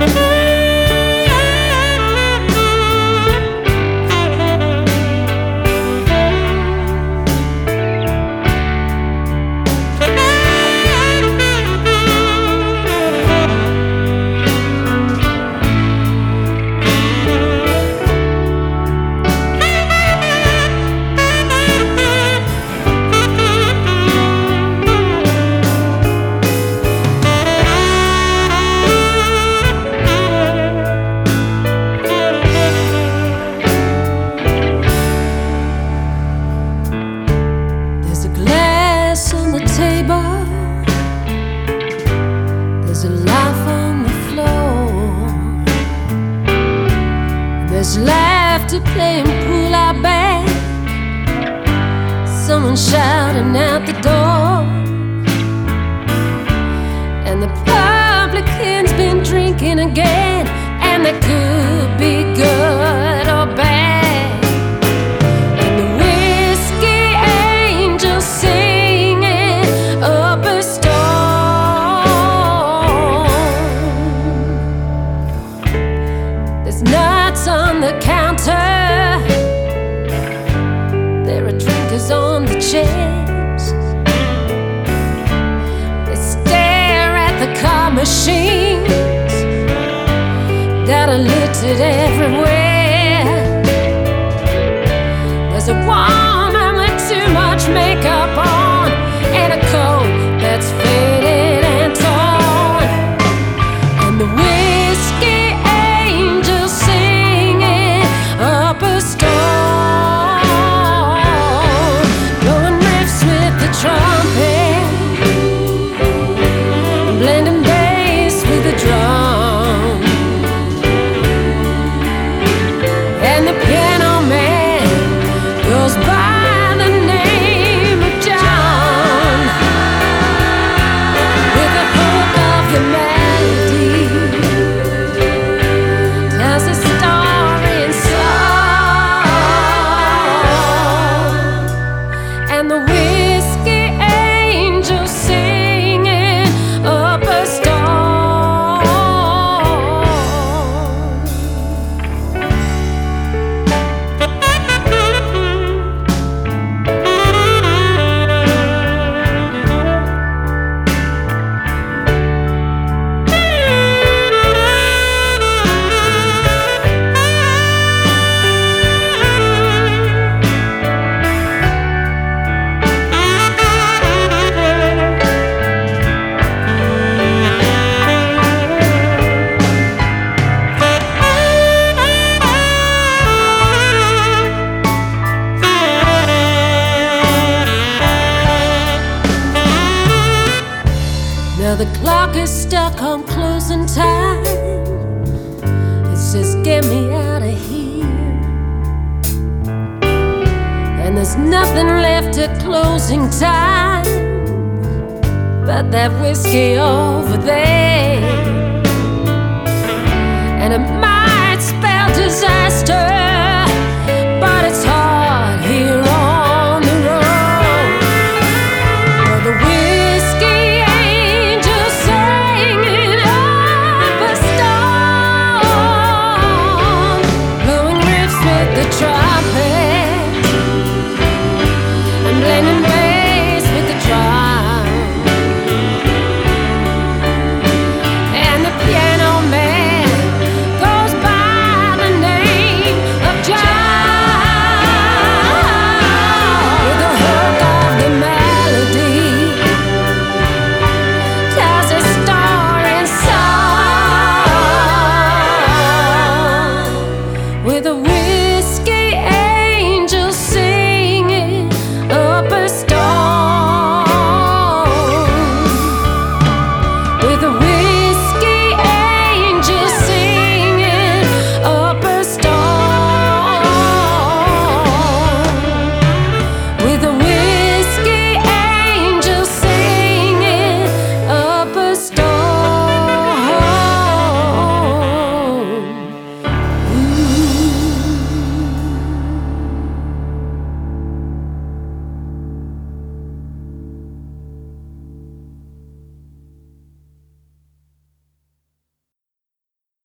There's laughter playing pull out back, someone shouting out the door, and the publican's been drinking again, and that could be good or bad. And the whiskey angel singing up a storm. There's nuts on the counter, there are drinkers on the chairs. They stare at the car machines that are littered everywhere. There's a woman with too much makeup on and a coat that's faded and torn, and the whiskey angel singing up a storm, blowing riffs with the trumpet, blending bass with the drum, and the piano man goes by the name of John, with the hook of the melody tells a story in song, and the whiskey angel singing up a storm. Now the clock is stuck on closing time. It says get me out of here, and there's nothing left at closing time but that whiskey over there.